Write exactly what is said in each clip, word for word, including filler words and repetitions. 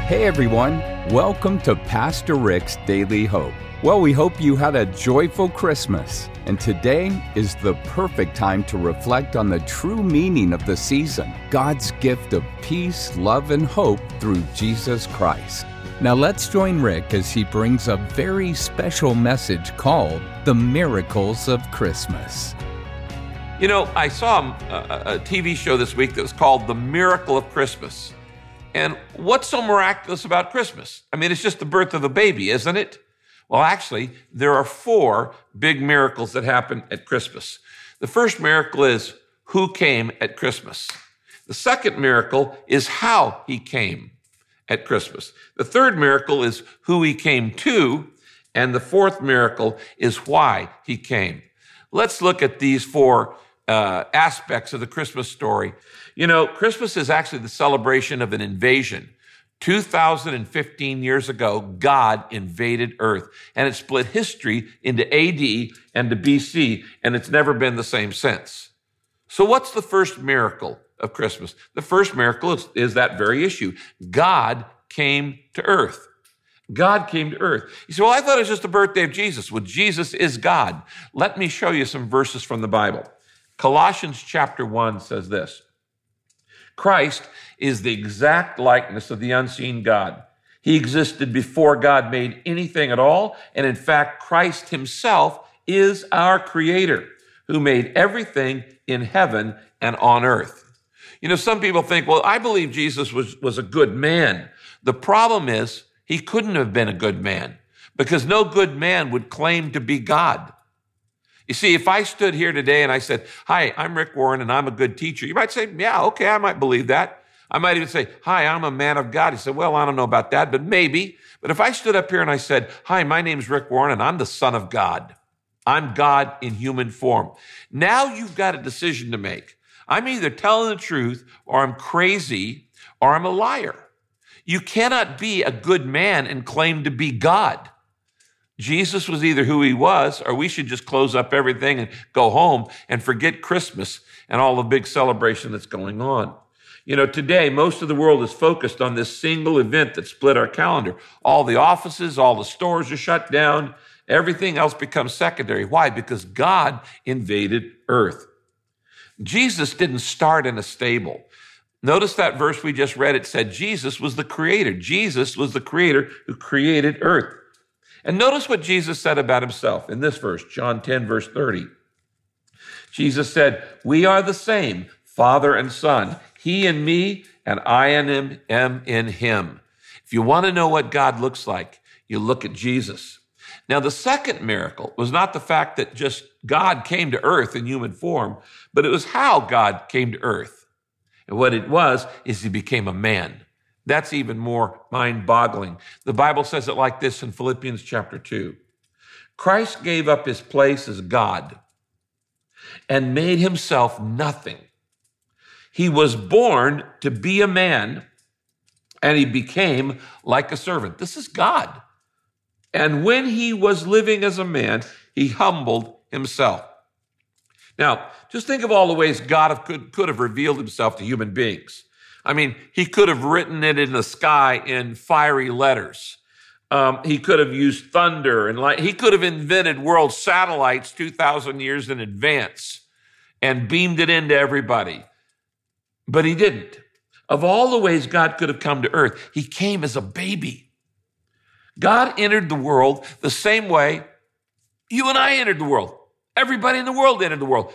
Hey everyone, welcome to Pastor Rick's Daily Hope. Well, we hope you had a joyful Christmas, and today is the perfect time to reflect on the true meaning of the season, God's gift of peace, love, and hope through Jesus Christ. Now let's join Rick as he brings a very special message called The Miracles of Christmas. You know, I saw a, a T V show this week that was called The Miracle of Christmas. And what's so miraculous about Christmas? I mean, it's just the birth of a baby, isn't it? Well, actually, there are four big miracles that happen at Christmas. The first miracle is who came at Christmas. The second miracle is how he came at Christmas. The third miracle is who he came to. And the fourth miracle is why he came. Let's look at these four uh, aspects of the Christmas story. You know, Christmas is actually the celebration of an invasion. two thousand fifteen years ago, God invaded Earth, and it split history into A D and to B C, and it's never been the same since. So what's the first miracle of Christmas? The first miracle is, is that very issue. God came to Earth. God came to Earth. You say, well, I thought it was just the birthday of Jesus. Well, Jesus is God. Let me show you some verses from the Bible. Colossians chapter one says this: Christ is the exact likeness of the unseen God. He existed before God made anything at all. And in fact, Christ himself is our creator who made everything in heaven and on earth. You know, some people think, well, I believe Jesus was, was a good man. The problem is he couldn't have been a good man because no good man would claim to be God. You see, if I stood here today and I said, hi, I'm Rick Warren and I'm a good teacher, you might say, yeah, okay, I might believe that. I might even say, hi, I'm a man of God. He said, well, I don't know about that, but maybe. But if I stood up here and I said, hi, my name's Rick Warren and I'm the Son of God. I'm God in human form. Now you've got a decision to make. I'm either telling the truth or I'm crazy or I'm a liar. You cannot be a good man and claim to be God. Jesus was either who he was, or we should just close up everything and go home and forget Christmas and all the big celebration that's going on. You know, today, most of the world is focused on this single event that split our calendar. All the offices, all the stores are shut down. Everything else becomes secondary. Why? Because God invaded Earth. Jesus didn't start in a stable. Notice that verse we just read. It said Jesus was the creator. Jesus was the creator who created Earth. And notice what Jesus said about himself in this verse, John ten, verse thirty. Jesus said, we are the same, Father and Son. He in me, and I in him, am in him. If you want to know what God looks like, you look at Jesus. Now, the second miracle was not the fact that just God came to earth in human form, but it was how God came to earth. And what it was is he became a man. That's even more mind-boggling. The Bible says it like this in Philippians chapter two. Christ gave up his place as God and made himself nothing. He was born to be a man, and he became like a servant. This is God. And when he was living as a man, he humbled himself. Now, just think of all the ways God could, could have revealed himself to human beings. I mean, he could have written it in the sky in fiery letters. Um, he could have used thunder and light. He could have invented world satellites two thousand years in advance and beamed it into everybody. But he didn't. Of all the ways God could have come to earth, he came as a baby. God entered the world the same way you and I entered the world. Everybody in the world entered the world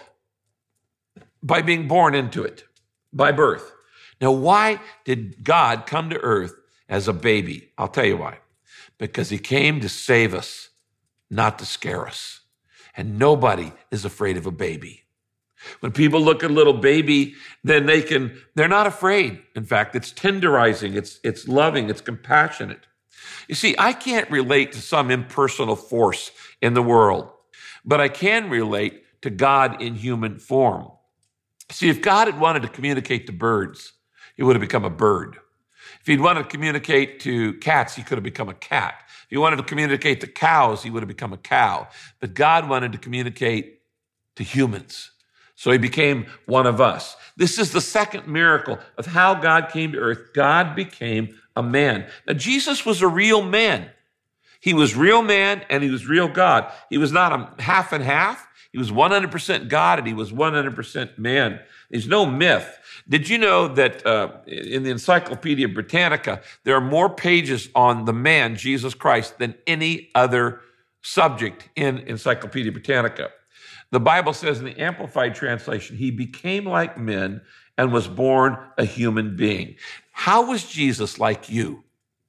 by being born into it, by birth. Now, why did God come to earth as a baby? I'll tell you why. Because he came to save us, not to scare us. And nobody is afraid of a baby. When people look at a little baby, then they can, they're not afraid. In fact, it's tenderizing, it's, it's loving, it's compassionate. You see, I can't relate to some impersonal force in the world, but I can relate to God in human form. See, if God had wanted to communicate to birds, he would have become a bird. If he'd wanted to communicate to cats, he could have become a cat. If he wanted to communicate to cows, he would have become a cow. But God wanted to communicate to humans. So he became one of us. This is the second miracle of how God came to earth. God became a man. Now, Jesus was a real man. He was real man and he was real God. He was not a half and half. He was one hundred percent God and he was one hundred percent man. There's no myth. Did you know that uh, in the Encyclopedia Britannica, there are more pages on the man, Jesus Christ, than any other subject in Encyclopedia Britannica? The Bible says in the Amplified Translation, he became like men and was born a human being. How was Jesus like you?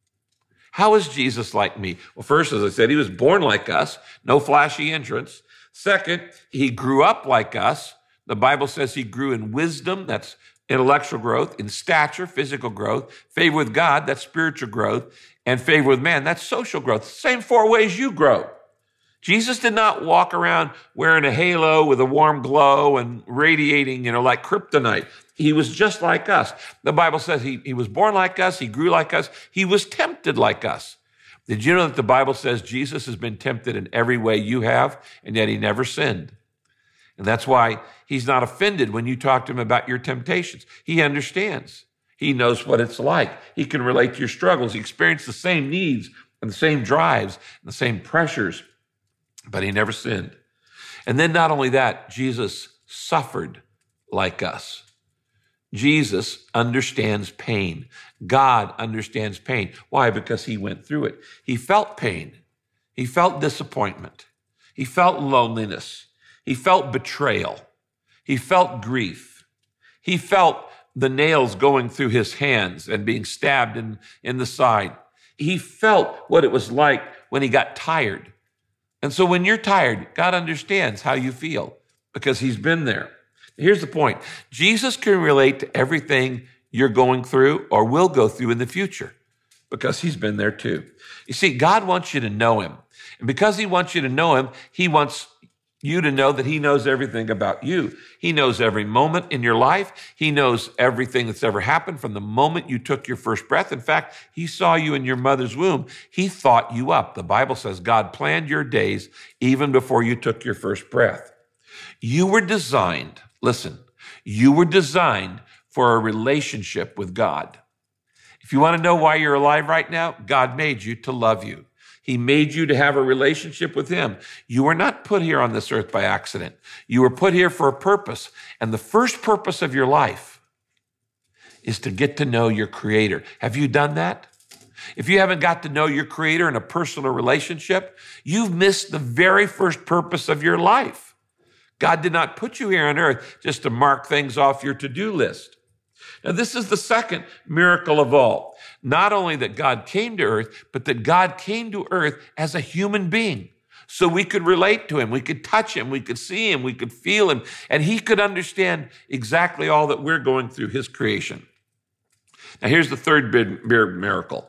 How is Jesus like me? Well, first, as I said, he was born like us, no flashy entrance. Second, he grew up like us. The Bible says he grew in wisdom, that's intellectual growth, in stature, physical growth, favor with God, that's spiritual growth, and favor with man, that's social growth. Same four ways you grow. Jesus did not walk around wearing a halo with a warm glow and radiating, you know, like kryptonite. He was just like us. The Bible says he, he was born like us, he grew like us, he was tempted like us. Did you know that the Bible says Jesus has been tempted in every way you have, and yet he never sinned? And that's why he's not offended when you talk to him about your temptations. He understands. He knows what it's like. He can relate to your struggles. He experienced the same needs and the same drives and the same pressures, but he never sinned. And then not only that, Jesus suffered like us. Jesus understands pain. God understands pain. Why? Because he went through it. He felt pain. He felt disappointment. He felt loneliness. He felt betrayal. He felt grief. He felt the nails going through his hands and being stabbed in, in the side. He felt what it was like when he got tired. And so when you're tired, God understands how you feel because he's been there. Here's the point. Jesus can relate to everything you're going through or will go through in the future because he's been there too. You see, God wants you to know him. And because he wants you to know him, he wants you to know that he knows everything about you. He knows every moment in your life. He knows everything that's ever happened from the moment you took your first breath. In fact, he saw you in your mother's womb. He thought you up. The Bible says God planned your days even before you took your first breath. You were designed, listen, you were designed for a relationship with God. If you want to know why you're alive right now, God made you to love you. He made you to have a relationship with him. You were not put here on this earth by accident. You were put here for a purpose. And the first purpose of your life is to get to know your Creator. Have you done that? If you haven't got to know your Creator in a personal relationship, you've missed the very first purpose of your life. God did not put you here on earth just to mark things off your to-do list. Now, this is the second miracle of all. Not only that God came to earth, but that God came to earth as a human being. So we could relate to him, we could touch him, we could see him, we could feel him, and he could understand exactly all that we're going through, his creation. Now, here's the third big miracle.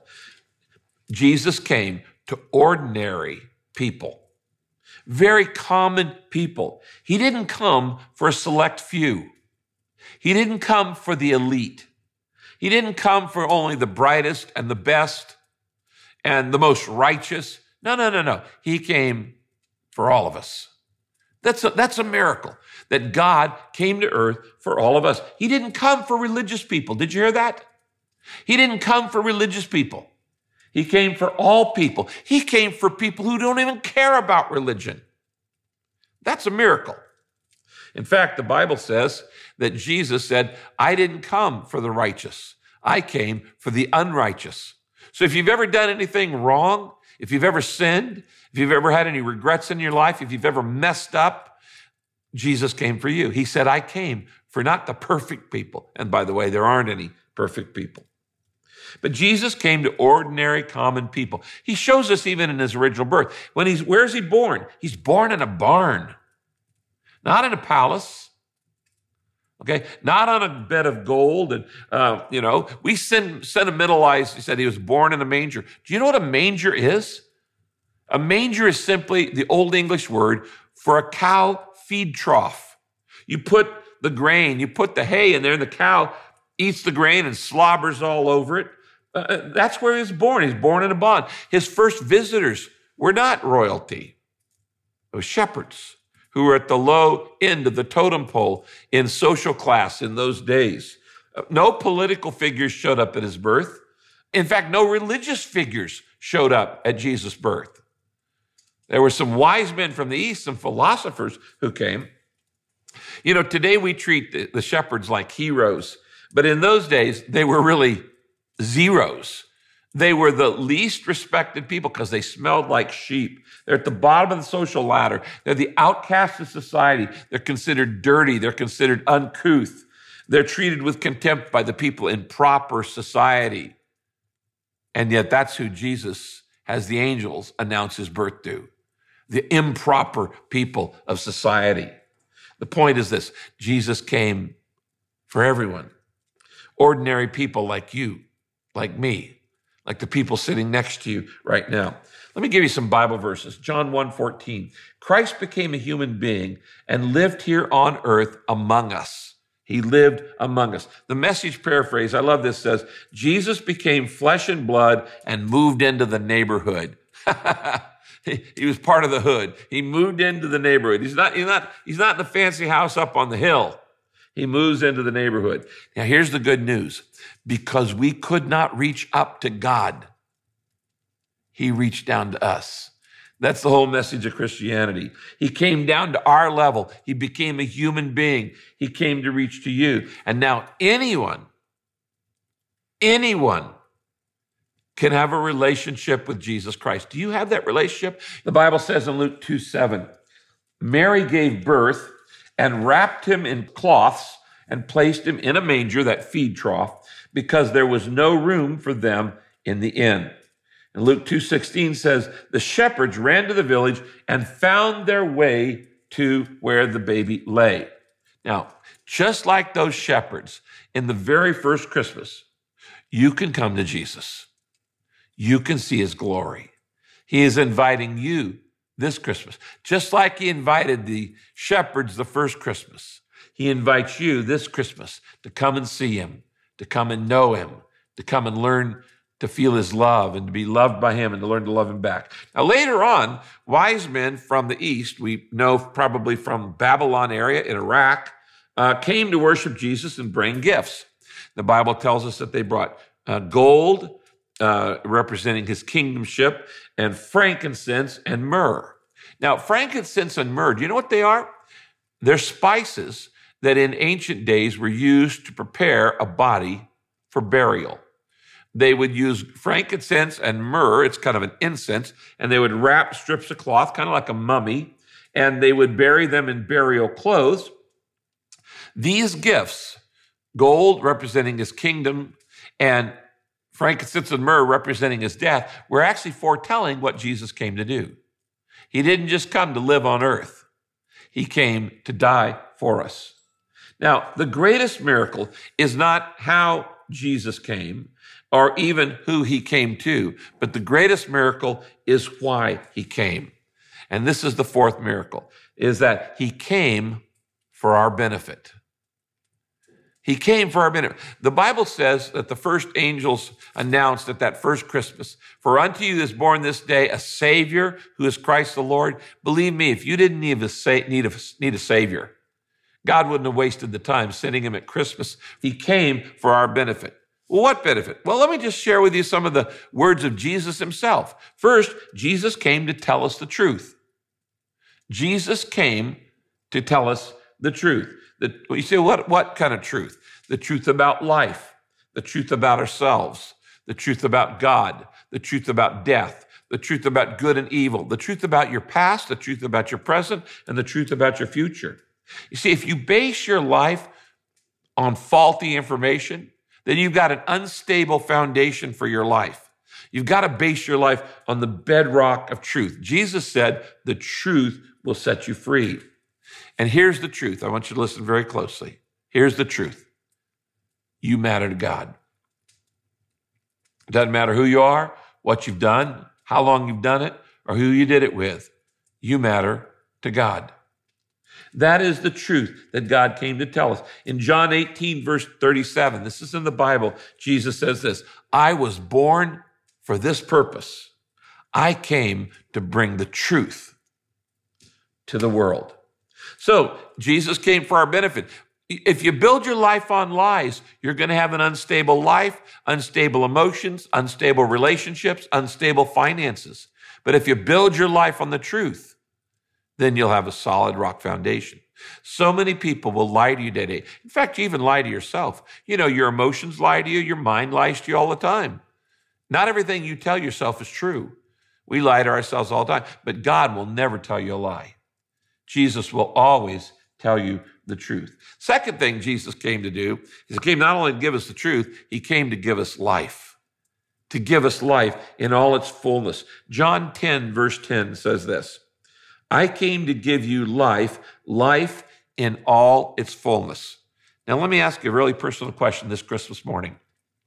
Jesus came to ordinary people, very common people. He didn't come for a select few. He didn't come for the elite. He didn't come for only the brightest and the best and the most righteous. No, no, no, no. He came for all of us. That's a, that's a miracle that God came to earth for all of us. He didn't come for religious people. Did you hear that? He didn't come for religious people. He came for all people. He came for people who don't even care about religion. That's a miracle. In fact, the Bible says that Jesus said, I didn't come for the righteous. I came for the unrighteous. So if you've ever done anything wrong, if you've ever sinned, if you've ever had any regrets in your life, if you've ever messed up, Jesus came for you. He said, I came for not the perfect people. And by the way, there aren't any perfect people. But Jesus came to ordinary, common people. He shows us even in his original birth. When he's, where's he born? He's born in a barn, not in a palace. Okay, not on a bed of gold. And, uh, you know, we sentimentalize, he said he was born in a manger. Do you know what a manger is? A manger is simply the Old English word for a cow feed trough. You put the grain, you put the hay in there, and the cow eats the grain and slobbers all over it. Uh, that's where he was born. He's born in a barn. His first visitors were not royalty. It was shepherds who were at the low end of the totem pole in social class in those days. No political figures showed up at his birth. In fact, no religious figures showed up at Jesus' birth. There were some wise men from the East, some philosophers who came. You know, today we treat the, the shepherds like heroes, but in those days, they were really zeros. They were the least respected people because they smelled like sheep. They're at the bottom of the social ladder. They're the outcasts of society. They're considered dirty. They're considered uncouth. They're treated with contempt by the people in proper society. And yet that's who Jesus has the angels announce his birth to, the improper people of society. The point is this: Jesus came for everyone, ordinary people like you, like me, like the people sitting next to you right now. Let me give you some Bible verses. John one fourteen. Christ became a human being and lived here on earth among us. He lived among us. The Message paraphrase, I love this, says, Jesus became flesh and blood and moved into the neighborhood. he, he was part of the hood. He moved into the neighborhood. He's not, he's not, he's not in the fancy house up on the hill. He moves into the neighborhood. Now, here's the good news. Because we could not reach up to God, he reached down to us. That's the whole message of Christianity. He came down to our level. He became a human being. He came to reach to you. And now anyone, anyone can have a relationship with Jesus Christ. Do you have that relationship? The Bible says in Luke two seven, Mary gave birth and wrapped him in cloths and placed him in a manger, that feed trough, because there was no room for them in the inn. And Luke two sixteen says, the shepherds ran to the village and found their way to where the baby lay. Now, just like those shepherds in the very first Christmas, you can come to Jesus. You can see his glory. He is inviting you this Christmas, just like he invited the shepherds the first Christmas. He invites you this Christmas to come and see him, to come and know him, to come and learn to feel his love and to be loved by him and to learn to love him back. Now, later on, wise men from the East, we know probably from Babylon area in Iraq, uh, came to worship Jesus and bring gifts. The Bible tells us that they brought uh, gold, uh, representing his kingdomship, and frankincense and myrrh. Now, frankincense and myrrh, do you know what they are? They're spices that in ancient days were used to prepare a body for burial. They would use frankincense and myrrh, it's kind of an incense, and they would wrap strips of cloth, kind of like a mummy, and they would bury them in burial clothes. These gifts, gold representing his kingdom and frankincense and myrrh representing his death, were actually foretelling what Jesus came to do. He didn't just come to live on earth. He came to die for us. Now, the greatest miracle is not how Jesus came or even who he came to, but the greatest miracle is why he came. And this is the fourth miracle, is that he came for our benefit. He came for our benefit. The Bible says that the first angels announced at that first Christmas, for unto you is born this day a Savior who is Christ the Lord. Believe me, if you didn't need a, need a, need a Savior, God wouldn't have wasted the time sending him at Christmas. He came for our benefit. Well, what benefit? Well, let me just share with you some of the words of Jesus himself. First, Jesus came to tell us the truth. Jesus came to tell us the truth. The, you say, what, what kind of truth? The truth about life, the truth about ourselves, the truth about God, the truth about death, the truth about good and evil, the truth about your past, the truth about your present, and the truth about your future. You see, if you base your life on faulty information, then you've got an unstable foundation for your life. You've got to base your life on the bedrock of truth. Jesus said, the truth will set you free. And here's the truth. I want you to listen very closely. Here's the truth. You matter to God. It doesn't matter who you are, what you've done, how long you've done it, or who you did it with. You matter to God. That is the truth that God came to tell us. In John eighteen, verse thirty-seven, this is in the Bible, Jesus says this, I was born for this purpose. I came to bring the truth to the world. So Jesus came for our benefit. If you build your life on lies, you're going to have an unstable life, unstable emotions, unstable relationships, unstable finances. But if you build your life on the truth, then you'll have a solid rock foundation. So many people will lie to you today. In fact, you even lie to yourself. You know, your emotions lie to you. Your mind lies to you all the time. Not everything you tell yourself is true. We lie to ourselves all the time, but God will never tell you a lie. Jesus will always tell you the truth. Second thing Jesus came to do is he came not only to give us the truth, he came to give us life, to give us life in all its fullness. John ten, verse ten says this, I came to give you life, life in all its fullness. Now, let me ask you a really personal question this Christmas morning.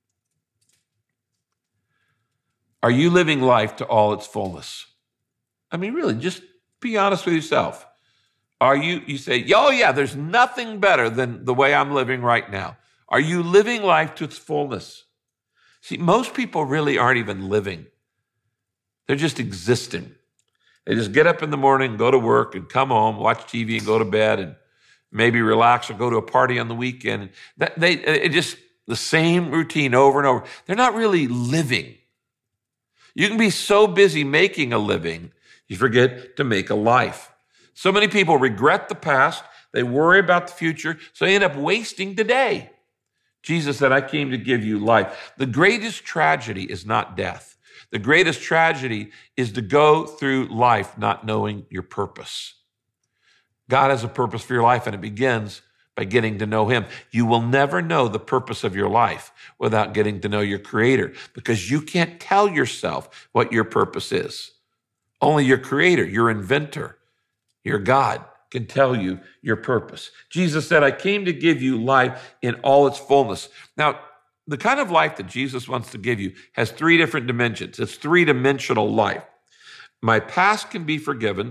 Are you living life to all its fullness? I mean, really, just be honest with yourself. Are you, you say, oh yeah, there's nothing better than the way I'm living right now. Are you living life to its fullness? See, most people really aren't even living. They're just existing. They just get up in the morning, go to work, and come home, watch T V, and go to bed, and maybe relax or go to a party on the weekend. That, they it just the same routine over and over. They're not really living. You can be so busy making a living, you forget to make a life. So many people regret the past. They worry about the future, so they end up wasting today. Jesus said, I came to give you life. The greatest tragedy is not death. The greatest tragedy is to go through life not knowing your purpose. God has a purpose for your life, and it begins by getting to know him. You will never know the purpose of your life without getting to know your Creator, because you can't tell yourself what your purpose is. Only your Creator, your inventor, your God can tell you your purpose. Jesus said, I came to give you life in all its fullness. Now, the kind of life that Jesus wants to give you has three different dimensions. It's three-dimensional life. My past can be forgiven.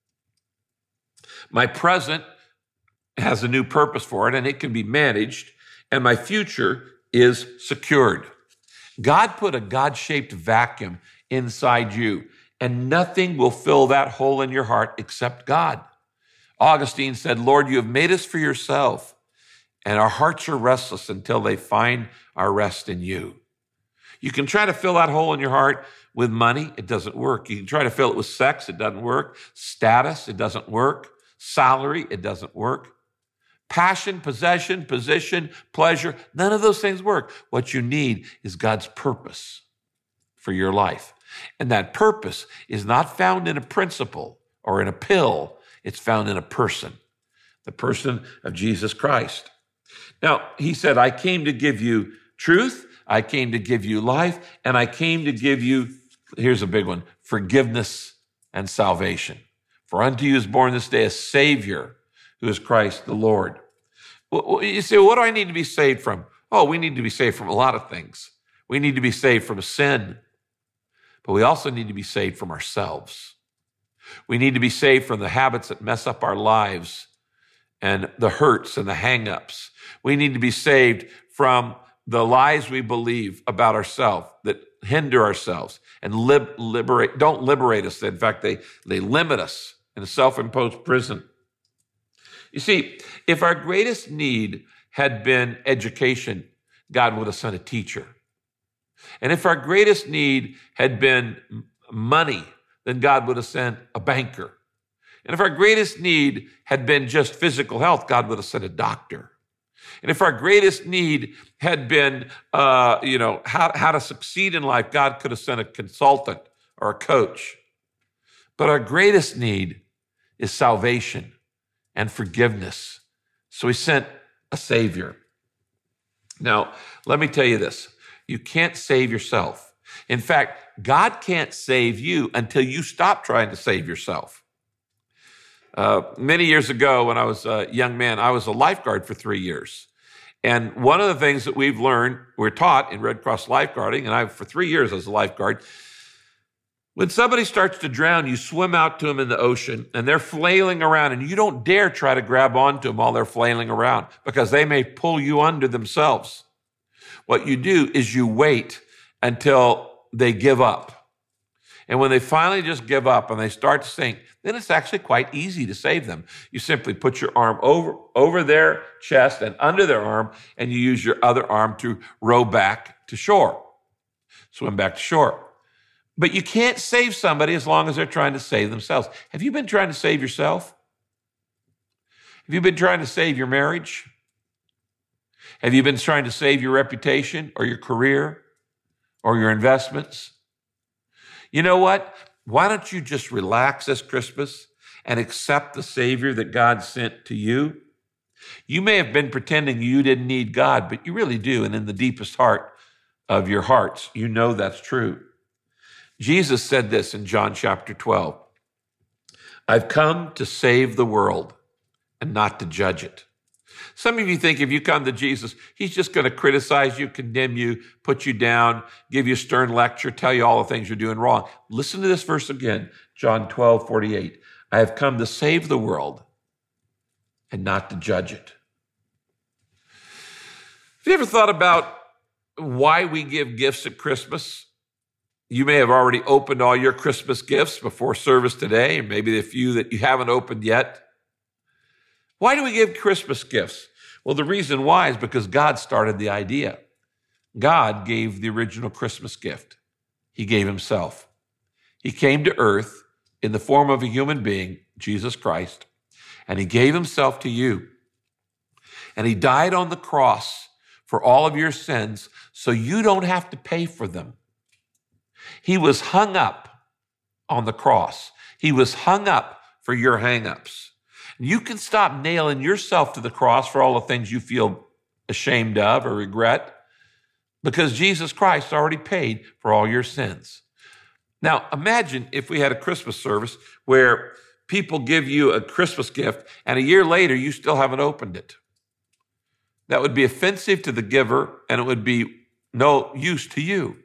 My present has a new purpose for it, and it can be managed. And my future is secured. God put a God-shaped vacuum inside you, and nothing will fill that hole in your heart except God. Augustine said, Lord, you have made us for yourself, and our hearts are restless until they find our rest in you. You can try to fill that hole in your heart with money. It doesn't work. You can try to fill it with sex. It doesn't work. Status. It doesn't work. Salary. It doesn't work. Passion, possession, position, pleasure. None of those things work. What you need is God's purpose for your life. And that purpose is not found in a principle or in a pill. It's found in a person, the person of Jesus Christ. Now, he said, I came to give you truth, I came to give you life, and I came to give you, here's a big one, forgiveness and salvation. For unto you is born this day a Savior, who is Christ the Lord. You say, what do I need to be saved from? Oh, we need to be saved from a lot of things. We need to be saved from sin, but we also need to be saved from ourselves. We need to be saved from the habits that mess up our lives and the hurts and the hang-ups. We need to be saved from the lies we believe about ourselves that hinder ourselves and lib- liberate, don't liberate us. In fact, they, they limit us in a self-imposed prison. You see, if our greatest need had been education, God would have sent a teacher. And if our greatest need had been money, then God would have sent a banker. And if our greatest need had been just physical health, God would have sent a doctor. And if our greatest need had been, uh, you know, how, how to succeed in life, God could have sent a consultant or a coach. But our greatest need is salvation and forgiveness. So he sent a Savior. Now, let me tell you this. You can't save yourself. In fact, God can't save you until you stop trying to save yourself. Uh, many years ago, when I was a young man, I was a lifeguard for three years. And one of the things that we've learned, we're taught in Red Cross lifeguarding, and I, for three years as a lifeguard, when somebody starts to drown, you swim out to them in the ocean, and they're flailing around, and you don't dare try to grab onto them while they're flailing around, because they may pull you under themselves. What you do is you wait until they give up. And when they finally just give up and they start to sink, then it's actually quite easy to save them. You simply put your arm over, over their chest and under their arm, and you use your other arm to row back to shore, swim back to shore. But you can't save somebody as long as they're trying to save themselves. Have you been trying to save yourself? Have you been trying to save your marriage? Have you been trying to save your reputation or your career or your investments? You know what? Why don't you just relax this Christmas and accept the Savior that God sent to you? You may have been pretending you didn't need God, but you really do. And in the deepest heart of your hearts, you know that's true. Jesus said this in John chapter twelve. I've come to save the world and not to judge it. Some of you think if you come to Jesus, he's just going to criticize you, condemn you, put you down, give you a stern lecture, tell you all the things you're doing wrong. Listen to this verse again, John twelve forty-eight. I have come to save the world and not to judge it. Have you ever thought about why we give gifts at Christmas? You may have already opened all your Christmas gifts before service today, and maybe the few that you haven't opened yet. Why do we give Christmas gifts? Well, the reason why is because God started the idea. God gave the original Christmas gift. He gave himself. He came to earth in the form of a human being, Jesus Christ, and he gave himself to you. And he died on the cross for all of your sins so you don't have to pay for them. He was hung up on the cross. He was hung up for your hang-ups. You can stop nailing yourself to the cross for all the things you feel ashamed of or regret because Jesus Christ already paid for all your sins. Now, imagine if we had a Christmas service where people give you a Christmas gift and a year later you still haven't opened it. That would be offensive to the giver and it would be no use to you.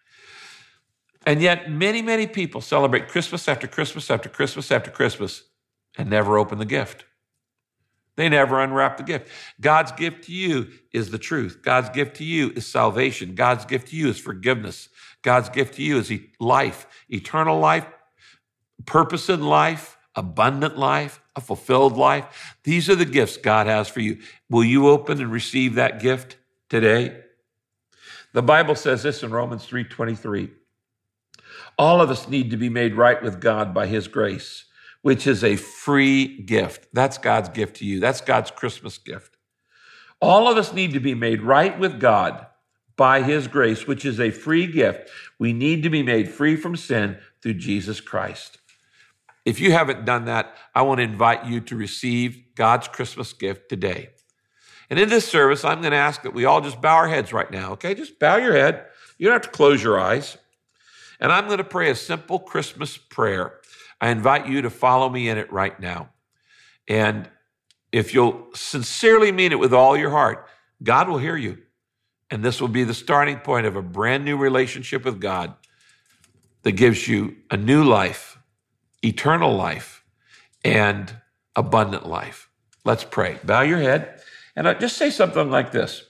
And yet many, many people celebrate Christmas after Christmas after Christmas after Christmas and never open the gift. They never unwrap the gift. God's gift to you is the truth. God's gift to you is salvation. God's gift to you is forgiveness. God's gift to you is life, eternal life, purpose in life, abundant life, a fulfilled life. These are the gifts God has for you. Will you open and receive that gift today? The Bible says this in Romans three twenty-three. All of us need to be made right with God by his grace, which is a free gift. That's God's gift to you. That's God's Christmas gift. All of us need to be made right with God by his grace, which is a free gift. We need to be made free from sin through Jesus Christ. If you haven't done that, I want to invite you to receive God's Christmas gift today. And in this service, I'm going to ask that we all just bow our heads right now, okay? Just bow your head. You don't have to close your eyes. And I'm going to pray a simple Christmas prayer. I invite you to follow me in it right now. And if you'll sincerely mean it with all your heart, God will hear you. And this will be the starting point of a brand new relationship with God that gives you a new life, eternal life, and abundant life. Let's pray. Bow your head and I'll just say something like this.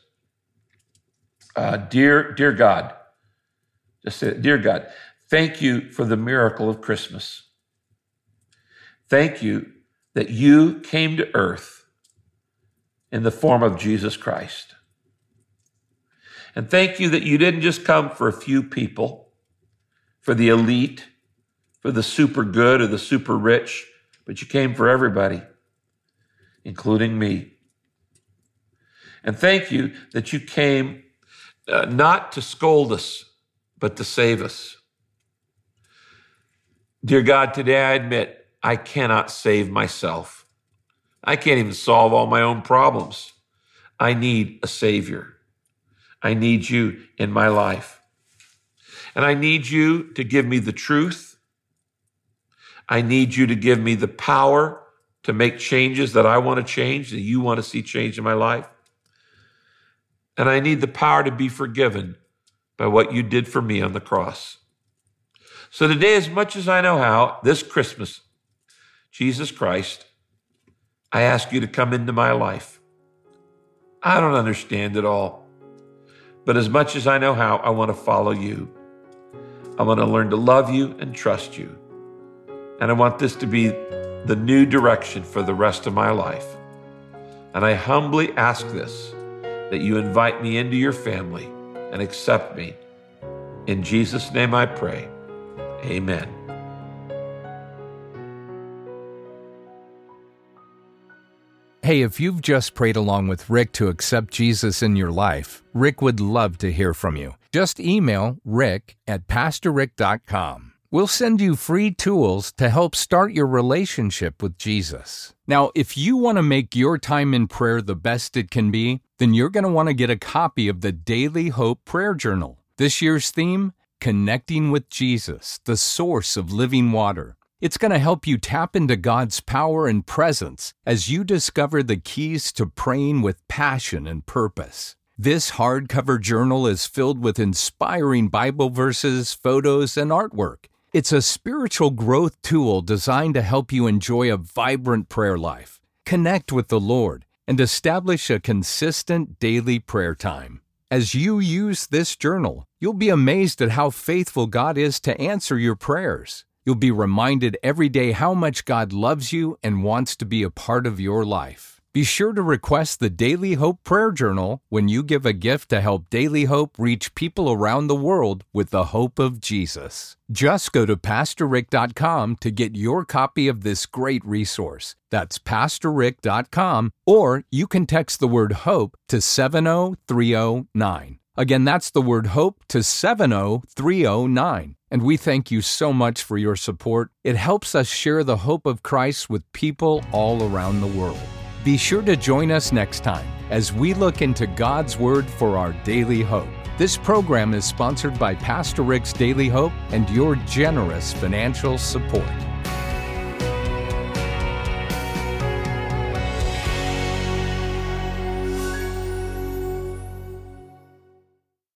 Uh, dear, dear God, just say, dear God, thank you for the miracle of Christmas. Thank you that you came to earth in the form of Jesus Christ. And thank you that you didn't just come for a few people, for the elite, for the super good or the super rich, but you came for everybody, including me. And thank you that you came uh, not to scold us, but to save us. Dear God, today I admit I cannot save myself. I can't even solve all my own problems. I need a Savior. I need you in my life. And I need you to give me the truth. I need you to give me the power to make changes that I want to change, that you want to see change in my life. And I need the power to be forgiven by what you did for me on the cross. So today, as much as I know how, this Christmas, Jesus Christ, I ask you to come into my life. I don't understand it all, but as much as I know how, I want to follow you. I want to learn to love you and trust you. And I want this to be the new direction for the rest of my life. And I humbly ask this, that you invite me into your family and accept me. In Jesus' name I pray. Amen. Hey, if you've just prayed along with Rick to accept Jesus in your life, Rick would love to hear from you. Just email rick at pastor rick dot com. We'll send you free tools to help start your relationship with Jesus. Now, if you want to make your time in prayer the best it can be, then you're going to want to get a copy of the Daily Hope Prayer Journal. This year's theme, Connecting with Jesus, the Source of Living Water. It's going to help you tap into God's power and presence as you discover the keys to praying with passion and purpose. This hardcover journal is filled with inspiring Bible verses, photos, and artwork. It's a spiritual growth tool designed to help you enjoy a vibrant prayer life, connect with the Lord, and establish a consistent daily prayer time. As you use this journal, you'll be amazed at how faithful God is to answer your prayers. You'll be reminded every day how much God loves you and wants to be a part of your life. Be sure to request the Daily Hope Prayer Journal when you give a gift to help Daily Hope reach people around the world with the hope of Jesus. Just go to pastor rick dot com to get your copy of this great resource. That's pastor rick dot com, or you can text the word HOPE to seven oh three oh nine. Again, that's the word HOPE to seven oh three oh nine. And we thank you so much for your support. It helps us share the hope of Christ with people all around the world. Be sure to join us next time as we look into God's Word for our daily hope. This program is sponsored by Pastor Rick's Daily Hope and your generous financial support.